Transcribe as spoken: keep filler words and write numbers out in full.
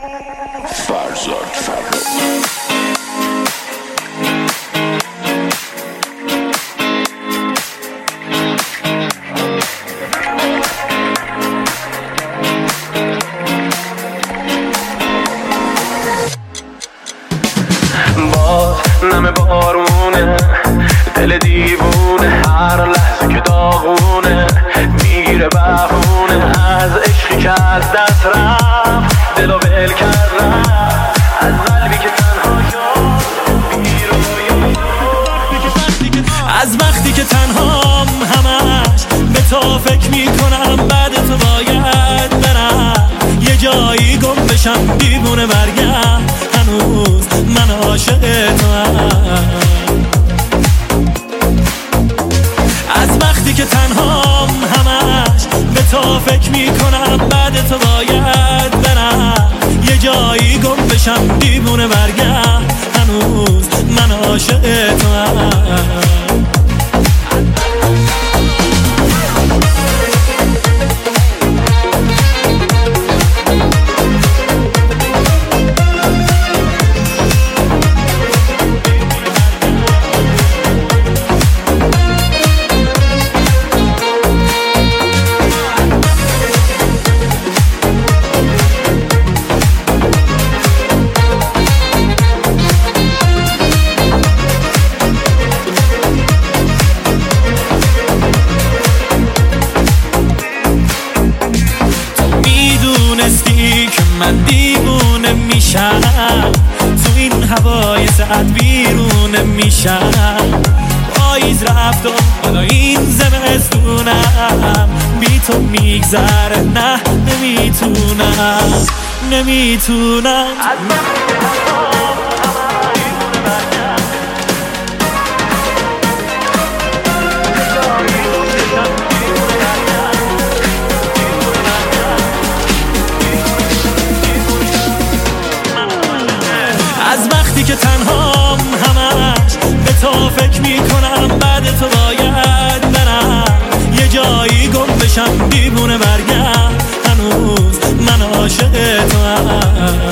فرزاد فرهاد. نم بارونه دل دیوونه، هر لحظه که داغونه میگیره بهونه از عشقی که از دست رفت، دلو ول کردم از قلبی که تنها شد بیروی. از وقتی که تنهام همش به تو فکر میکنم، بعد تو باید برم یه جایی گم بشم، دیوونه برگم هنوز من عاشق تو هم. از وقتی که تنهام همش به تو فکر میکنم، بعد تو باید برم یه جایی گم بشم، دیوونه برگم هنوز من عاشق تو هم. من دیوونه میشم تو این هوای ساعت، بیرونه میشم. پاییز رفت و حالا این زمستونم بی تو میگذره، نه نمیتونم نمیتونم. از وقتی که تنهام همش به تو فکر میکنم، بعد تو باید برم یه جایی گم بشم، دیوونه برگم هنوز من عاشق تو هم.